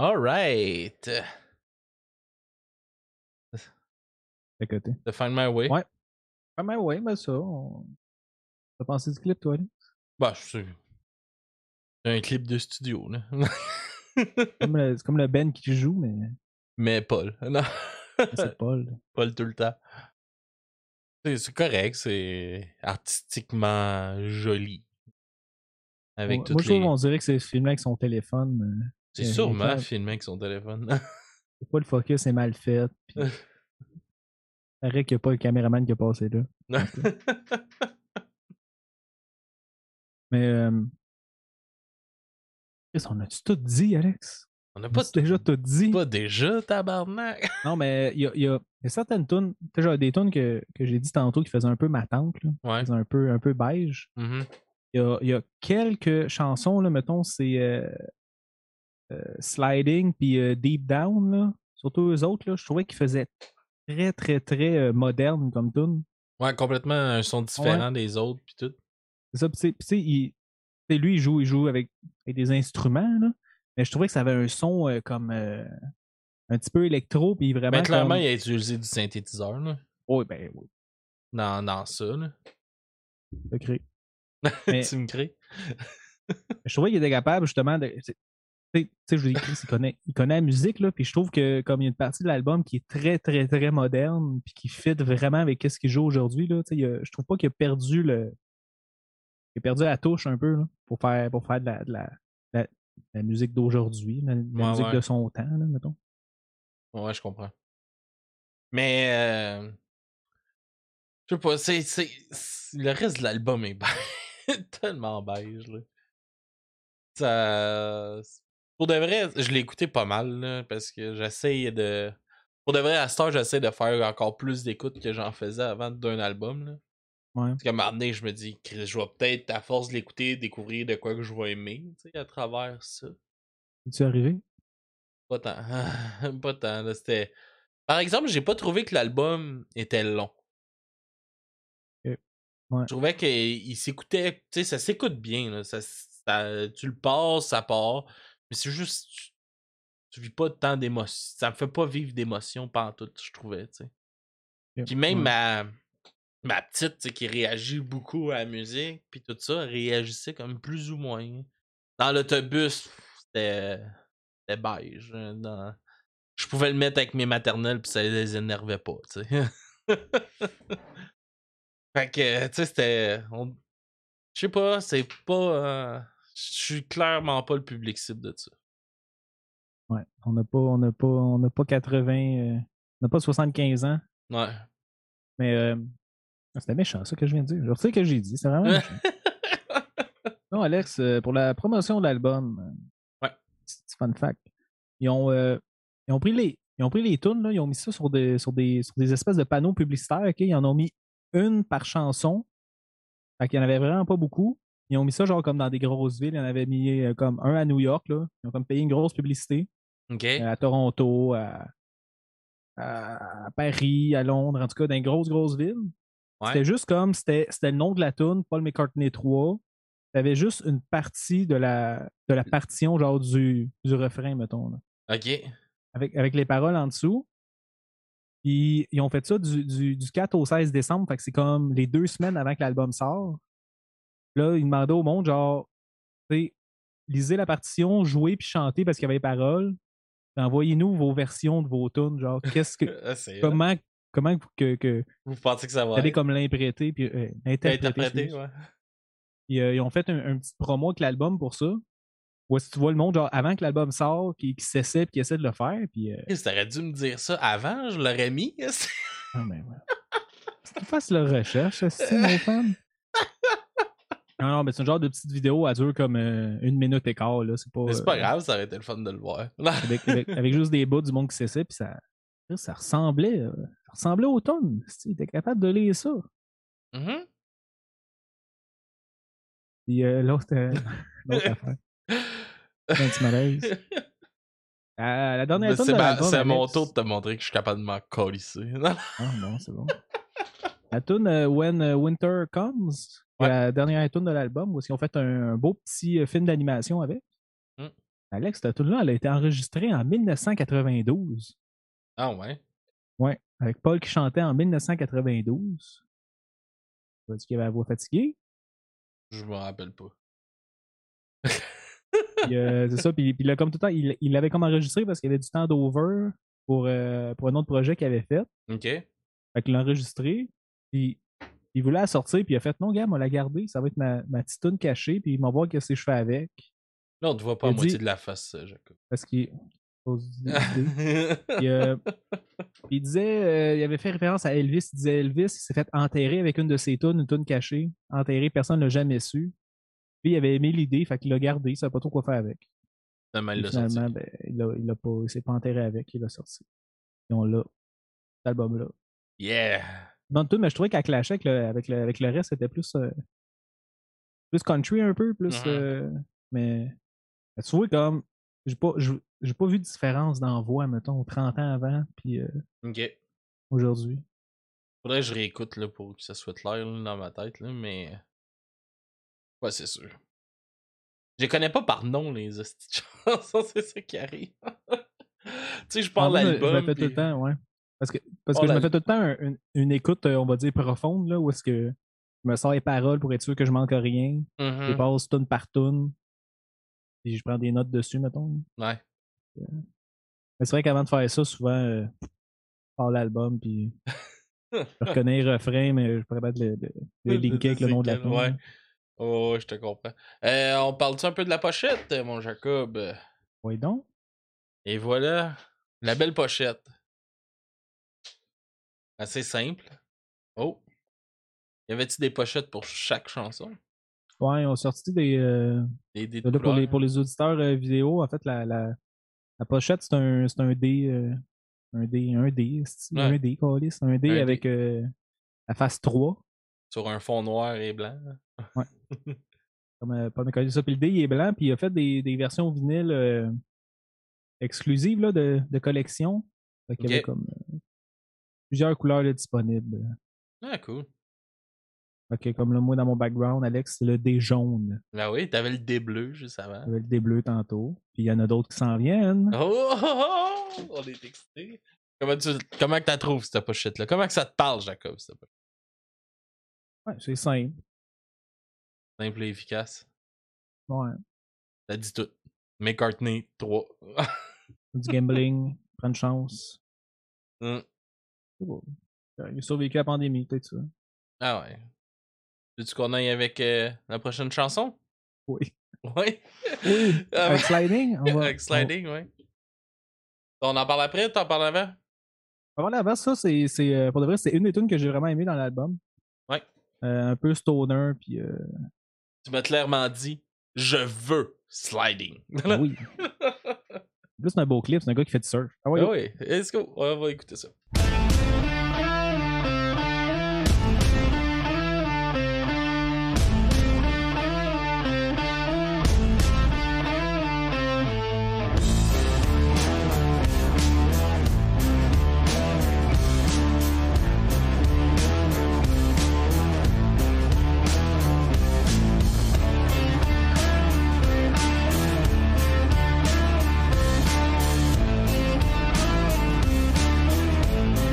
Alright. À côté. The Find My Way. Ouais. Ah, ben ouais, ben ça. On... T'as pensé du clip, toi, Alex? Bah, c'est un clip de studio, là. Comme le- C'est comme le Ben qui joue, mais Mais Paul. Non. c'est Paul. Paul tout le temps. C'est c'est correct, c'est artistiquement joli. Avec Moi, toutes moi, je trouve les. qu'on dirait que c'est filmé avec son téléphone. euh, C'est il y a- sûrement clair- filmé avec son téléphone. Des fois, le focus est mal fait. Puis, il paraît qu'il n'y a pas le caméraman qui a passé là. Mais, euh, Chris, on a-tu tout dit, Alex? On n'a On pas a-tu déjà tout dit? Pas déjà, tabarnak. Non, mais il y a, il y a- il y a certaines tunes, tu sais, genre des tunes que, que j'ai dit tantôt qui faisaient un peu ma tante, là, Ouais. qui faisaient un peu, un peu beige. Mhm. Il y a, il y a quelques chansons, là, mettons, c'est euh, euh, Sliding puis euh, Deep Down, là. Surtout eux autres, là, je trouvais qu'ils faisaient très, très, très euh, moderne comme tune. Ouais, complètement un son différent des autres, puis tout. C'est ça, puis tu sais- puis tu sais, il- tu sais, lui, il joue, il joue avec, avec des instruments, là, mais je trouvais que ça avait un son euh, comme euh, un petit peu électro, puis vraiment. Ben, clairement, comme... il a utilisé du synthétiseur, là. Oui, ben oui, Dans, dans ça, là. secret. Mais- Tu me crées? Je trouvais qu'il était capable justement de. Tu sais, tu sais, je vous ai écrit, il connaît, il connaît la musique, là, puis je trouve que comme il y a une partie de l'album qui est très, très, très moderne, puis qui fit vraiment avec ce qu'il joue aujourd'hui, là, tu sais, il a- je trouve pas qu'il a perdu le. Il a perdu la touche un peu là, pour faire pour faire de la, de la, de la, de la musique d'aujourd'hui, la, de la Ouais, musique ouais. de son temps, là, mettons. Ouais, je comprends. Mais, euh, je sais pas, c'est, c'est, c'est- le reste de l'album est beige. Tellement beige, là. Ça... Pour de vrai, je l'ai écouté pas mal, là, parce que j'essaye de... Pour de vrai, à cette heure, j'essaie de faire encore plus d'écoute que j'en faisais avant d'un album, là. Ouais. Parce qu'à un moment donné, je me dis, Chris, je vais peut-être, à force de l'écouter, découvrir de quoi que je vais aimer, tu sais, à travers ça. Es-tu arrivé? Pas tant. Pas tant, là, c'était... Par exemple, j'ai pas trouvé que l'album était long. Ok. Ouais. Je trouvais qu'il s'écoutait, tu sais, ça s'écoute bien, là. Ça, ça- tu le passes, ça part. Mais c'est juste, tu, tu vis pas tant d'émotions. Ça me fait pas vivre d'émotions pantoute, je trouvais, tu sais. Ok. Puis même Ouais. ma, ma petite, tu sais, qui réagit beaucoup à la musique, puis tout ça, elle réagissait comme plus ou moins. Dans l'autobus, c'était, c'était beige. hein, Dans... Je pouvais le mettre avec mes maternelles, puis ça les énervait pas, tu sais. Fait que, tu sais, c'était... on- Je sais pas, c'est pas... euh, Je suis clairement pas le public cible de ça. Ouais. On n'a pas, on n'a pas, on n'a pas quatre-vingts, euh, on n'a pas soixante-quinze ans. Ouais. Mais euh, c'était méchant, ça que je viens de dire. Je sais ce que j'ai dit, c'est vraiment méchant. Non, Alex, euh, pour la promotion de l'album, euh, Ouais. petit fun fact, ils ont, euh, ils ont pris les, ils ont pris les tunes, là, ils ont mis ça sur des, sur des, sur des espèces de panneaux publicitaires, ok? Ils en ont mis une par chanson. Fait qu'il y en avait vraiment pas beaucoup. Ils ont mis ça genre comme dans des grosses villes. Ils en avaient mis euh, comme un à New York, là. Ils ont comme payé une grosse publicité. OK. Euh, à Toronto, à, à- à Paris, à Londres, en tout cas, dans une grosse, grosse ville. Ouais. C'était juste comme, c'était c'était le nom de la tune, Paul McCartney trois. T'avais juste une partie de la, de la partition, genre du, du refrain, mettons, là, OK. avec, avec les paroles en dessous. Puis ils ont fait ça du, du, du quatre au seize décembre, fait que c'est comme les deux semaines avant que l'album sort. Là, ils demandaient au monde, genre, tu sais, lisez la partition, jouez puis chantez parce qu'il y avait les paroles. Puis envoyez-nous vos versions de vos tunes, genre, qu'est-ce que, Ah, c'est... comment, comment que, que Vous pensez que ça va vous allez être... comme l'interpréter, puis euh, interpréter, interprété, excuse. ouais. Puis, euh, ils ont fait un, un petit promo avec l'album pour ça. Où est-ce que tu vois le monde, genre, avant que l'album sorte, qui, qui s'essaie puis qui essaie de le faire. Puis, euh, Chris, t'aurais dû me dire ça avant, je l'aurais mis. ah, ben, ouais. Faut qu'ils fassent leur recherche, c'est mon fan. Non, non, mais c'est un genre de petite vidéo, elle dure comme euh, une minute et quart, là. C'est pas, Mais c'est pas euh, grave, ça aurait été le fun de le voir. avec, avec, avec juste des bouts du monde qui s'essaie, puis ça, ça ressemblait, euh, ça ressemblait au tonnes. Il était capable de lire ça. Mhm. Puis euh, l'autre, euh, l'autre affaire. Un petit malaise. Euh, la dernière Mais tune c'est de ma- l'album, c'est à mon Alex- tour de te montrer que je suis capable de m'en colisser. Ah non, c'est bon. La tune euh, When euh, Winter Comes, Ouais. la dernière tune de l'album, où ils ont fait un, un beau petit euh, film d'animation avec. Mm. Alex, cette tune-là, elle a été enregistrée en mille neuf cent quatre-vingt-douze. Ah ouais? Ouais, avec Paul qui chantait en mille neuf cent quatre-vingt-douze. Tu vas-tu qu'il avait la voix fatiguée? Je me rappelle pas. Puis, euh, c'est ça, puis, puis là, comme tout le temps, il il l'avait comme enregistré parce qu'il y avait du temps d'over pour, euh, pour un autre projet qu'il avait fait. OK. Fait qu'il l'a enregistré, puis il voulait la sortir, puis il a fait « Non, gars, on va la garder, ça va être ma, ma petite toune cachée, puis il m'a voir qu'est-ce que je fais avec. » Là, on te voit pas Il à a moitié dit- de la face, euh, Jacob. Parce qu'il... Puis, euh, puis il disait, euh, il avait fait référence à Elvis, il disait Elvis, il s'est fait enterrer avec une de ses tunes, une tune cachée. Enterré, personne ne l'a jamais su. Puis il avait aimé l'idée, fait qu'il l'a gardé, il savait pas trop quoi faire avec. Finalement, il Et l'a finalement, sorti. ben, il l'a, il l'a pas, il s'est pas enterré avec, il l'a sorti. Et on l'a, cet album-là. Yeah! Bonne tune, mais je trouvais qu'elle clashait avec le, avec le, avec le reste, c'était plus, euh, plus country un peu, plus. Mhm. euh, mais mais tu vois, comme, j'ai pas, j'ai j'ai pas vu de différence dans la voix, mettons, trente ans avant, puis euh, OK. aujourd'hui. Faudrait que je réécoute là, pour que ça soit clair là, dans ma tête, là, mais. Ouais, c'est sûr. Je les connais pas par nom, les hosties de chansons, c'est ça qui arrive. Tu sais, je Ah, parle moi, je me- l'album. Je me fais puis- tout le temps, ouais. Parce que, parce Oh, que je me l'al- fais tout le temps un- une, une écoute, euh, on va dire, profonde, là, où est-ce que je me sors les paroles pour être sûr que je manque rien. Mhm. Je passe tune par tune. Puis je prends des notes dessus, mettons. Ouais. Mais c'est vrai qu'avant de faire ça, souvent, euh, je pars l'album, puis je reconnais les refrains, mais je pourrais pas le, le, le linker avec le nom de la C'est tune. quel- ouais. là. Oh, je te comprends. Euh, on parle-tu un peu de la pochette, mon Jacob? Oui, donc. Et voilà, la belle pochette. Assez simple. Oh. Y avait-tu des pochettes pour chaque chanson? Ouais, on a sorti des. euh, Des, des là, pour, couleurs, les, pour hein? les auditeurs euh, vidéo, en fait, la, la, la pochette, c'est un, c'est un dé. euh, un dé, un dé, c'est- Ouais. un dé, câlisse, un dé Un dé. avec euh, la face trois. Sur un fond noir et blanc. là. Comme euh, Paul McCartney, ça. Puis le dé, il est blanc, puis il a fait des, des versions vinyles euh, exclusives là, de, de collection. Fait qu'il y avait Ok. comme euh, plusieurs couleurs là, disponibles. Ah, cool. Fait que comme là, moi, dans mon background, Alex, c'est le dé jaune. Ben oui, t'avais le dé bleu juste avant. J'avais le dé bleu tantôt. Puis il y en a d'autres qui s'en viennent. Oh, oh, oh, on est excités. Comment tu comment que t'as trouves cette pochette-là? Comment que ça te parle, Jacob, cette pochette? Ouais, c'est simple. Simple et efficace. Ouais. Ça dit tout. McCartney trois. Du gambling, prendre chance. Hum. C'est beau. Il a survécu à la pandémie, peut-être ça. Ah ouais. Veux-tu qu'on aille avec euh, la prochaine chanson? Oui. Oui. Oui. Ah, Avec Sliding, on va. avec Sliding, oui. On en parle après, t'en parles avant? On va aller avant ça, c'est, c'est, euh, pour de vrai, c'est une des tunes que j'ai vraiment aimé dans l'album. Ouais. Euh, un peu stoner, puis euh, Tu m'as clairement dit, je veux Sliding. ah oui. En plus, c'est un beau clip, c'est un gars qui fait du surf. Ah oui, Ah oui, let's go. On va écouter ça. Sliding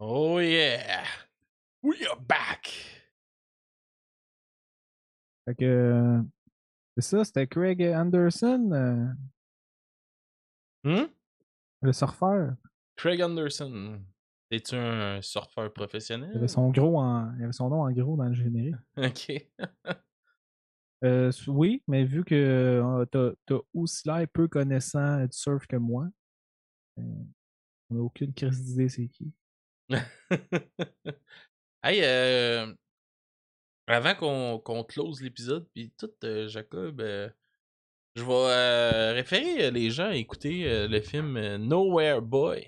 Oh yeah! We are back! Fait que. euh, c'est ça, c'était Craig Anderson, euh, Hmm? le surfeur. Craig Anderson. Es-tu un surfeur Il avait professionnel? son gros en. Il avait son nom en gros dans le générique. Ok. Euh, s- oui, mais vu que euh, t'as, t'as aussi l'air peu connaissant du surf que moi, euh, on n'a aucune crise d'idée c'est qui. Hey, euh, avant qu'on qu'on close l'épisode, puis tout, euh, Jacob, euh, je vais euh, référer euh, les gens à écouter euh, le film euh, Nowhere Boy,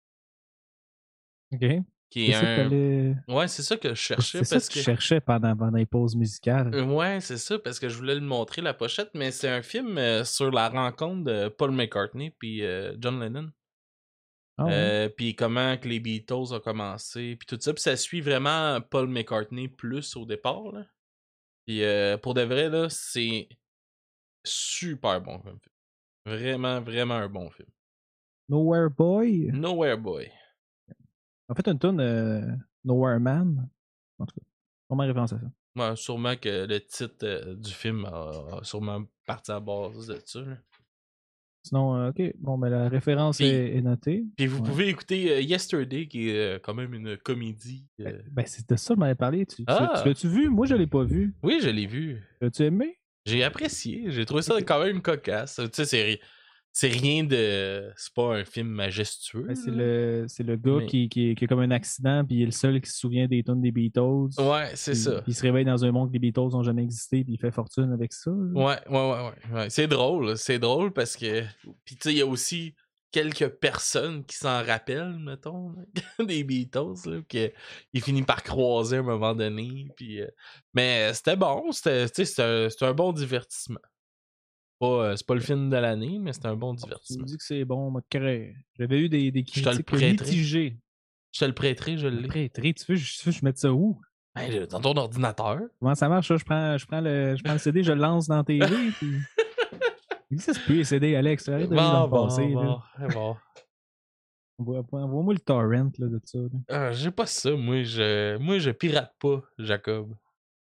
OK? qui C'est est ça que un... t'allais. Ouais, c'est ça que je cherchais C'est ça parce que que... tu cherchais pendant, pendant les pauses musicales. Euh, Ouais, c'est ça, parce que je voulais le montrer, la pochette, mais c'est un film euh, sur la rencontre de Paul McCartney puis euh, John Lennon. Ah ouais? Euh, puis comment que les Beatles ont commencé, puis tout ça. Puis ça suit vraiment Paul McCartney plus au départ. Là. Puis euh, pour de vrai, là, c'est super bon comme film. Vraiment, vraiment un bon film. Nowhere Boy? Nowhere Boy. En fait, une tune euh, Nowhere Man. En tout cas, vraiment référence à ça. Ouais, sûrement que le titre euh, du film a, a sûrement parti à base de ça. Là. Sinon, euh, OK. Bon, mais la référence Puis- est, est notée. Puis vous Ouais. pouvez écouter euh, Yesterday, qui est euh, quand même une comédie. euh. Ben, c'est de ça que je m'avais parlé. Tu, tu- Ah! tu l'as-tu vu? Moi, je l'ai pas vu. Oui, je l'ai vu. L'as-tu aimé? J'ai apprécié. J'ai trouvé ça quand même cocasse. Tu sais, c'est, ri- c'est rien de. C'est pas un film majestueux. Ben, c'est là. le, c'est le gars Mais- qui, qui, qui a comme un accident, puis il est le seul qui se souvient des tunes des Beatles. Ouais, c'est Puis- ça. Puis il se réveille dans un monde que les Beatles n'ont jamais existé, puis il fait fortune avec ça. là. Ouais, ouais, ouais, ouais, ouais. C'est drôle. C'est drôle parce que. Puis tu sais, il y a aussi quelques personnes qui s'en rappellent, mettons, des Beatles, là, qu'il finit par croiser à un moment donné. Puis, euh, mais c'était bon. C'était, tu sais, c'était un, c'était un bon divertissement. Pas, euh, c'est pas le film de l'année, mais c'était un bon Tu me divertissement. dis que c'est bon, moi, crée. J'avais eu des, des Je te le critiques prêterai. mitigées. Je te le prêterai, je l'ai. Après, tu veux, je, tu veux que je mette ça où? Ben, là, dans ton ordinateur. Comment ça marche, ça? Je prends, je prends, le, je prends le C D, je le lance dans la T V, puis... Il existe plus les C D, Alex. Arrête de vivre dans Bon, le passé. bon, là. bon, bon. Envoie- Envoie-moi le torrent là, de ça. là. Ah, j'ai pas ça, moi je moi je pirate pas, Jacob.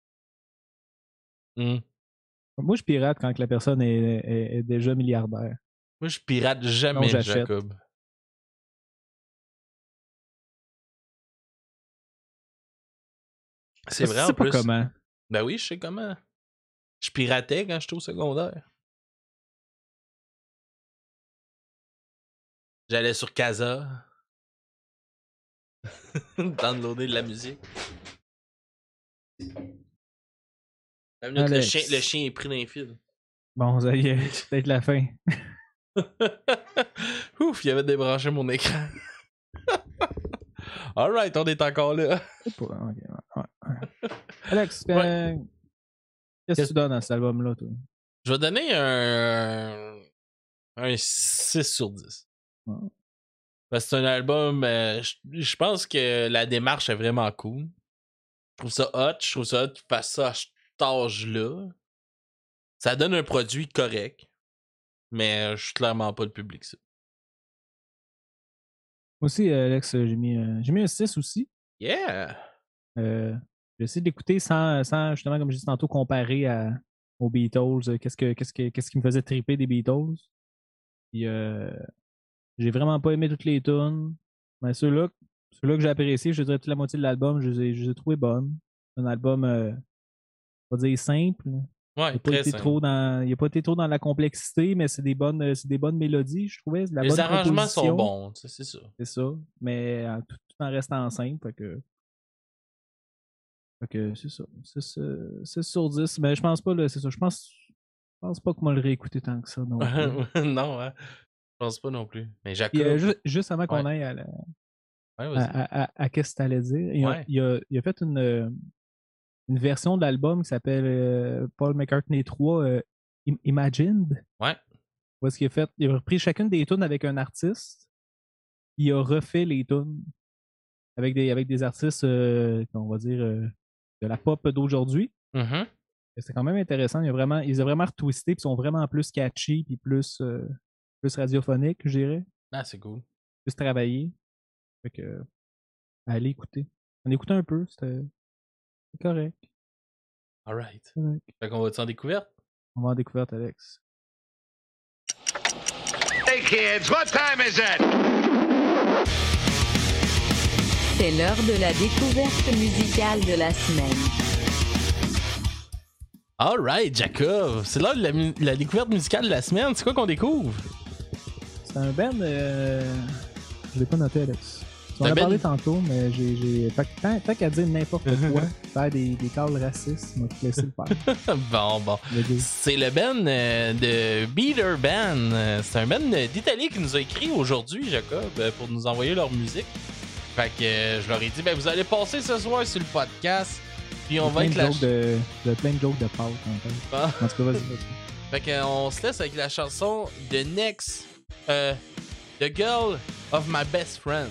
Hmm. Moi, je pirate quand que la personne est, est- est déjà milliardaire. Moi je pirate Non, jamais, j'achète. Jacob. C'est Parce que vrai tu en sais pas plus. comment. Ben oui, je sais comment. Je piratais quand j'étais au secondaire. J'allais sur Casa. Downloader de la musique. La minute, le, Alex. chien, le chien est pris dans les fils. Bon, ça y est, c'est peut-être la fin. Ouf, il avait débranché mon écran. Alright, on est encore là. C'est pas- ok, ouais, ouais. Alex, Ouais. euh, qu'est-ce que Qu'est-ce- tu donnes à cet album-là, toi? Je vais donner un, un six sur dix. Ouais. Parce que c'est un album, euh, je je pense que la démarche est vraiment cool. Je trouve ça hot, je trouve ça hot qu'il fasse ça à cet âge-là. Ça donne un produit correct, mais je suis clairement pas le public, ça. Moi aussi, euh, Alex, euh, j'ai mis, euh, j'ai mis un six aussi. Yeah! Euh, j'ai essayé d'écouter sans, sans, justement, comme je disais tantôt, comparer à, aux Beatles. euh, Qu'est-ce, que, qu'est-ce, que, qu'est-ce qui me faisait triper des Beatles. Puis, euh, j'ai vraiment pas aimé toutes les tunes. Mais ceux-là, ceux-là que j'ai appréciés, je dirais toute la moitié de l'album, je les ai, je les ai trouvés bonnes. C'est un album, euh, on va dire simple. Il Ouais, n'a pas, très été simple. trop dans, il a pas été trop dans la complexité, mais c'est des bonnes, euh, c'est des bonnes mélodies, je trouvais. de La Les bonne arrangements sont composition. bons, tu sais, c'est ça. C'est ça. Mais euh, tout, tout en restant simple. Fait que, fait que c'est ça. six sur dix. Mais je pense pas, là, c'est ça. Je pense, je pense pas que moi le réécouter tant que ça. Non plus. Non, hein? Je pense pas non plus. Mais Jacob. Puis, euh, ju- juste avant qu'on Ouais. aille à, la- Ouais, à, vas-y. à, à- à qu'est-ce que tu allais dire, il a, Ouais. il a- il a fait une, euh, une version de l'album qui s'appelle euh, Paul McCartney trois euh, Im- Imagined. Ouais. Où est-ce qu'il a fait, il a repris chacune des tunes avec un artiste. Il a refait les tunes avec des, avec des artistes, euh, on va dire, euh, de la pop d'aujourd'hui. Mhm. Et c'est quand même intéressant. Il a vraiment, ils ont vraiment retwisté, puis sont vraiment plus catchy, puis plus, euh, plus radiophoniques, je dirais. Ah, c'est cool. Plus travaillés. Fait que, à aller écouter. On écoutait un peu, c'était c'était correct. Alright. correct. Fait qu'on va-tu en découverte? On va en découverte, Alex. Hey kids, what time is it? C'est l'heure de la découverte musicale de la semaine. Alright, Jacob. C'est l'heure de la, mu- la découverte musicale de la semaine. C'est quoi qu'on découvre? C'est un band. Euh... Je l'ai pas noté, Alex. On en un a parlé band- tantôt, mais j'ai. j'ai... Fait que tant, tant qu'à dire n'importe quoi, faire des, des calls racistes, m'a laissé le faire. Bon, bon. Le gars. C'est le band euh, de Beater Band. Euh, C'est un band d'Italie qui nous a écrit aujourd'hui, Jacob, euh, pour nous envoyer leur musique. Fait que euh, je leur ai dit, ben vous allez passer ce soir sur le podcast, puis on va Plein être de la... jokes de, de plein de jokes de pâtes, en fait. Ah. En tout cas, vas-y, vas-y. Fait que, euh, on se laisse avec la chanson The Next, euh, The Girl of My Best Friend.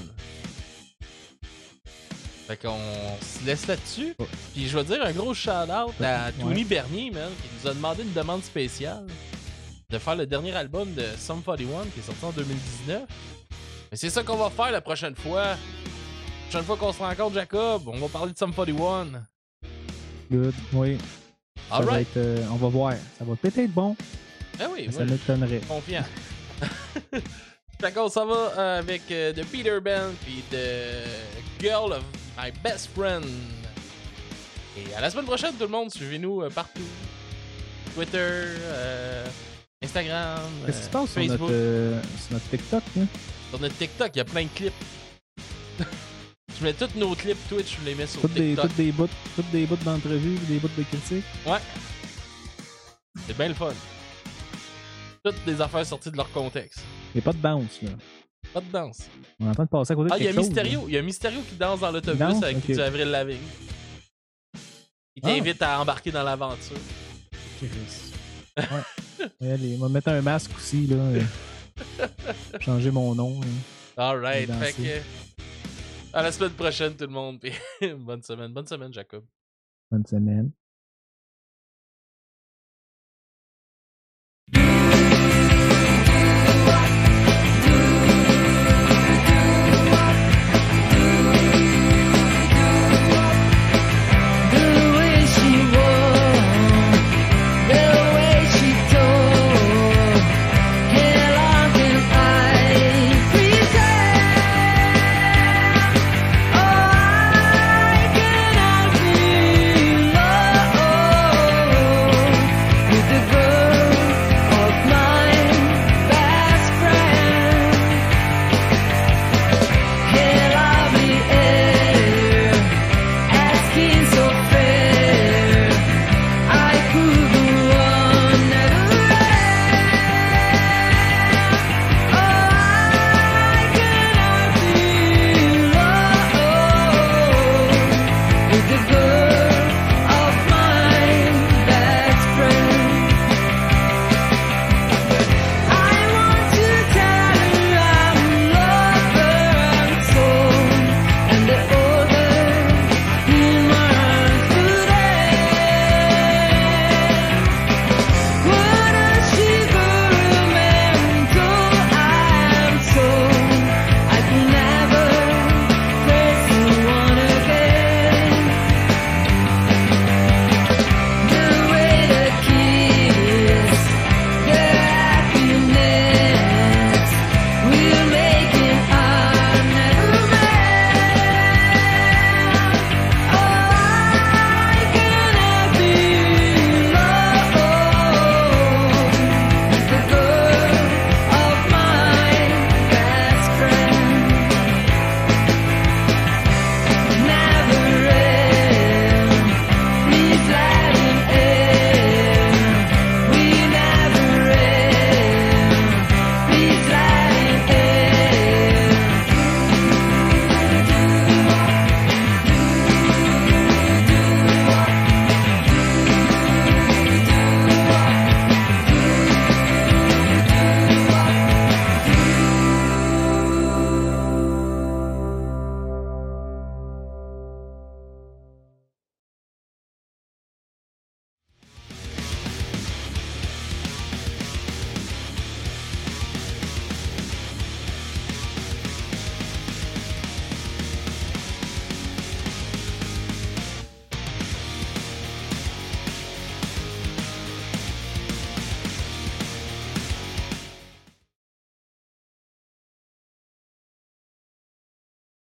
Fait qu'on se laisse là-dessus. Oh. Puis je vais dire un gros shout-out à Ouais. Tony Bernier, man, qui nous a demandé une demande spéciale de faire le dernier album de Sum forty-one qui est sorti en deux mille dix-neuf. Mais c'est ça qu'on va faire la prochaine fois. La prochaine fois qu'on se rencontre, Jacob, on va parler de Sum forty-one. Good, oui. Ça va Alright. être, euh, on va voir. Ça va peut-être être bon, Ah oui, mais ça moi, m'étonnerait. confiant. Fait qu'on s'en va euh, avec euh, The Peter Band puis The Girl of My Best Friend. Et à la semaine prochaine, tout le monde. Suivez-nous euh, partout. Twitter, euh, Instagram, Qu'est-ce qui se euh, passe sur Facebook. notre, euh, sur notre TikTok, là? Sur notre TikTok, il y a plein de clips. Je mets tous nos clips Twitch, je les mets sur Toutes des, TikTok. toutes des bouts, toutes des bouts d'entrevue, des bouts de critiques. Ouais. C'est bien le fun. Toutes des affaires sorties de leur contexte. Il n'y a pas de danse, là. Pas de danse. On est en train de passer à côté de Ah, il y a quelque chose. Mysterio. Il y a Mysterio qui danse dans l'autobus danse? avec Ok. du Avril Lavigne. Il Ah. t'invite à embarquer dans l'aventure. là. Ouais. Ouais, allez, on va mettre un masque aussi, là. euh, changer mon nom. là. Alright. Danser. Fait que. À la semaine prochaine, tout le monde. Puis bonne semaine. Bonne semaine, Jacob. Bonne semaine.